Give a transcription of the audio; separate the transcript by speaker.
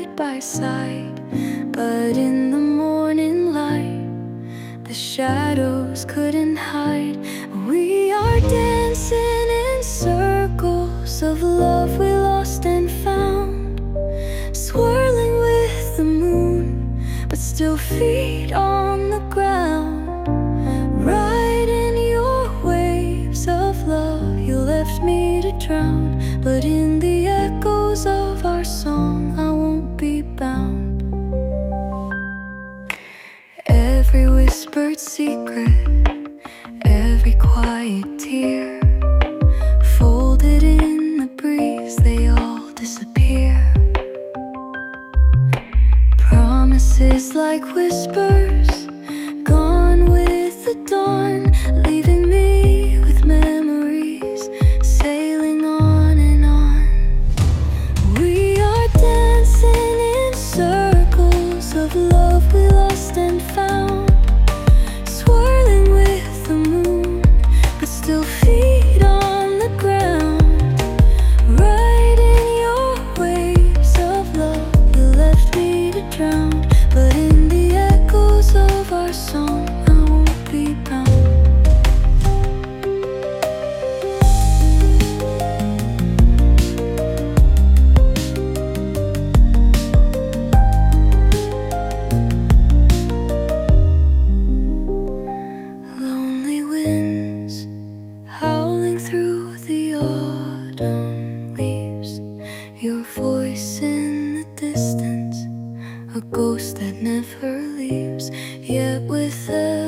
Speaker 1: side by side. But in the morning light, the shadows couldn't hide. We are dancing in circles of love we lost and found, swirling with the moon, but still feet on the ground. Riding your waves of love, you left me to drown. But in the echoes of our song, I won't be bound. Every whispered secret, every quiet tear, folded in the breeze, they all disappear. Promises like whispers, gone with the dawn, leaving me with memories, sailing on and on. We are dancing in circles of love we lost and found, swirling with the moon, but still feet on the ground. Riding your waves of love, you left me to drown. But in the echoes of our song, I won't be bound. Lonely winds howling through the autumn leaves, your voice in the distance, a ghost that never leaves. Yet with